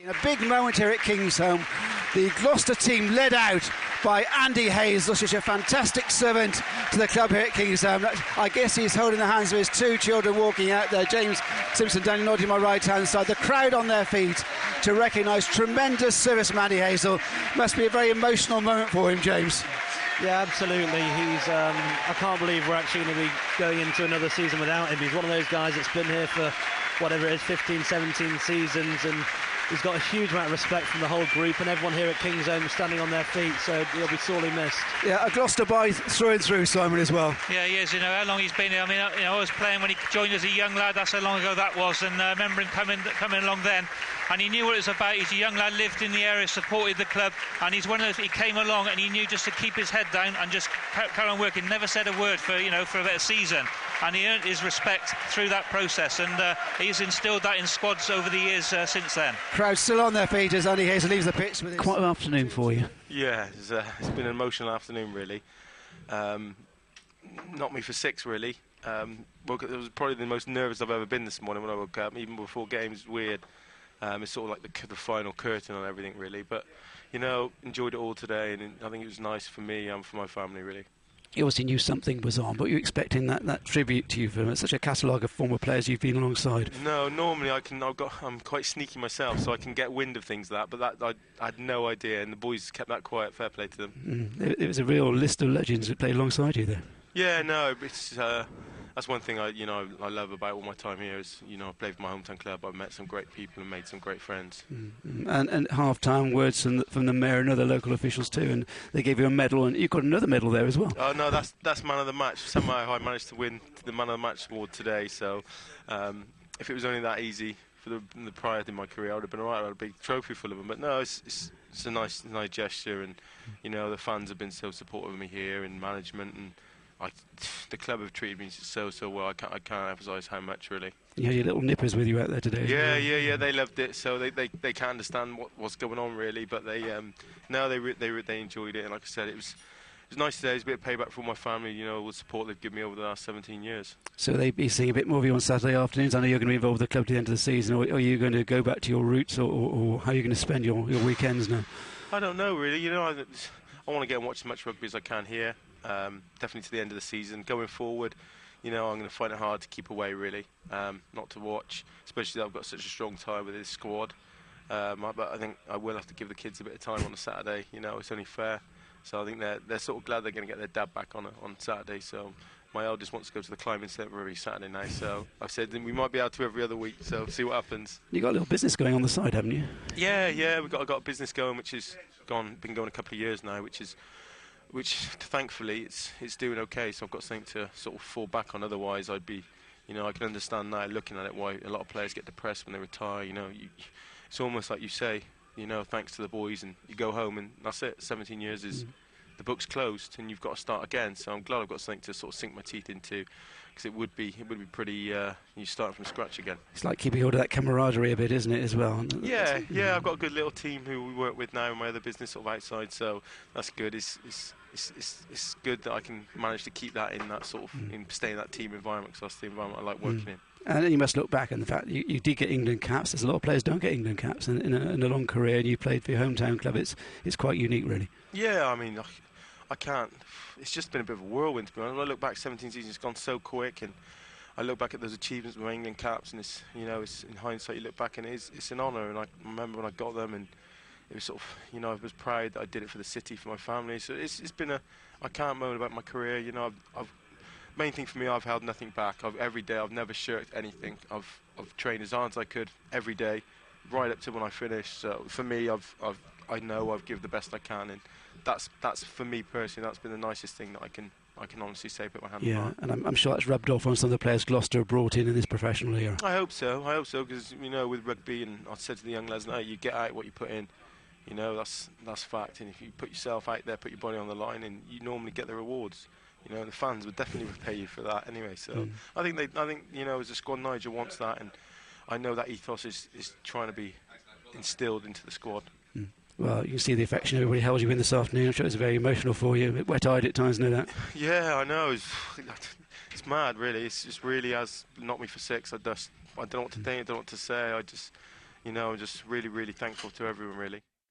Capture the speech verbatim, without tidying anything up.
In a big moment here at Kingsholm, the Gloucester team led out by Andy Hazel, such a fantastic servant to the club here at Kingsholm. I guess he's holding the hands of his two children walking out there. James Simpson down nodding my right hand side. The crowd on their feet to recognise tremendous service from Andy Hazel. Must be a very emotional moment for him, James. Yeah, absolutely. He's. Um, I can't believe we're actually going to be going into another season without him. He's one of those guys that's been here for whatever it is, fifteen, seventeen seasons, and he's got a huge amount of respect from the whole group and everyone here at Kingsholm standing on their feet, so he'll be sorely missed. Yeah, a Gloucester boy through and through, Simon, as well. Yeah, he is. You know how long he's been here. I mean, you know, I was playing when he joined as a young lad. That's how long ago that was, and uh, remember him coming coming along then. And he knew what it was about. He's a young lad, lived in the area, supported the club, and he's one of those. He came along and he knew just to keep his head down and just carry on working. Never said a word for you know for about a season, and he earned his respect through that process. And uh, he's instilled that in squads over the years uh, since then. Crowd still on their feet as Andy Hazel leaves the pitch. With his... Quite an afternoon for you. Yeah, it's, uh, it's been an emotional afternoon, really. Um, knocked me for six, really. Um, woke, it was probably the most nervous I've ever been this morning when I woke up. Even before games, weird. Um, it's sort of like the, the final curtain on everything, really. But, you know, enjoyed it all today, and I think it was nice for me and for my family, really. You obviously knew something was on, but you're expecting that, that tribute to you from such a catalogue of former players you've been alongside. No, normally I can. I've got. I'm quite sneaky myself, so I can get wind of things like that. But that I, I had no idea, and the boys kept that quiet. Fair play to them. Mm, it, it was a real list of legends that played alongside you there. Yeah, no, it's. Uh, That's one thing I, you know, I love about all my time here is, you know, I've played for my hometown club. I've met some great people and made some great friends. Mm-hmm. And, and at half-time, words from the, from the mayor and other local officials too, and they gave you a medal, and you got another medal there as well. Oh no, that's that's man of the match. Somehow I managed to win the man of the match award today. So um, if it was only that easy for the, the prior in my career, I would have been alright. I had a big trophy full of them. But no, it's it's, it's a nice nice gesture, and you know the fans have been so supportive of me here, and management and. I, the club have treated me so so well. I can't I can't emphasise how much, really. You had your little nippers with you out there today. Yeah, yeah, yeah. They loved it, so they they, they can't understand what what's going on, really. But they um no, they re they re they enjoyed it, and like I said, it was it was nice today. It was a bit of payback for my family, you know, all the support they've given me over the last seventeen years. So they'll be seeing a bit more of you on Saturday afternoons. I know you're going to be involved with the club to the end of the season, or are you going to go back to your roots, or, or, or how are you going to spend your your weekends now? I don't know, really. You know, I, I want to get and watch as much rugby as I can here. Um, definitely to the end of the season. Going forward, you know, I'm going to find it hard to keep away, really, um, not to watch, especially that I've got such a strong tie with this squad. Um, I, but I think I will have to give the kids a bit of time on a Saturday. You know, it's only fair. So I think they're they're sort of glad they're going to get their dad back on a, on Saturday. So my eldest wants to go to the climbing centre every Saturday night. So I've said we might be able to every other week. So see what happens. You got a little business going on the side, haven't you? Yeah, yeah, we've got I got a business going, which has gone been going a couple of years now, which is. Which, thankfully, it's it's doing okay. So I've got something to sort of fall back on. Otherwise, I'd be, you know, I can understand now looking at it why a lot of players get depressed when they retire. You know, you, it's almost like you say, you know, thanks to the boys, and you go home and that's it. seventeen years is mm. the book's closed, and you've got to start again. So I'm glad I've got something to sort of sink my teeth into, because it would be it would be pretty. Uh, you start from scratch again. It's like keeping hold of that camaraderie a bit, isn't it, as well? Yeah, yeah. I've got a good little team who we work with now in my other business sort of outside, so that's good. It's it's It's, it's, it's good that I can manage to keep that in that sort of, mm. in, stay in that team environment, because that's the environment I like working mm. in. And then you must look back on the fact you, you did get England caps. There's a lot of players don't get England caps in, in, a, in a long career, and you played for your hometown club. It's it's quite unique, really. Yeah, I mean, I, I can't. It's just been a bit of a whirlwind, to be honest. When I look back, seventeen seasons, it's gone so quick, and I look back at those achievements with England caps, and it's, you know, it's in hindsight you look back and it's it's an honour. And I remember when I got them, and it was sort of, you know, I was proud that I did it for the city, for my family. So it's it's been a. I can't moan about my career. You know, I've, I've main thing for me, I've held nothing back. I've, every day, I've never shirked anything. I've I've trained as hard as I could every day, right up to when I finish. So for me, I've I've I know I've given the best I can, and that's that's for me personally. That's been the nicest thing that I can I can honestly say. Put my hand. Yeah, on and I'm, I'm sure that's rubbed off on some of the players Gloucester brought in in this professional era. I hope so. I hope so, because you know, with rugby, and I said to the young lads, now you get out what you put in. You know, that's that's fact. And if you put yourself out there, put your body on the line, and you normally get the rewards. You know, the fans would definitely repay you for that anyway. So mm. I think they, I think you know, as a squad, Nigel wants that, and I know that ethos is is trying to be instilled into the squad. Mm. Well, you can see the affection everybody held you in this afternoon. I'm sure it was very emotional for you. A bit wet-eyed at times, know that. Yeah, I know. It's, it's mad, really. It's just really has knocked me for six. I just, I don't know what to think. I don't know what to say. I just. you know, I'm just really, really thankful to everyone, really.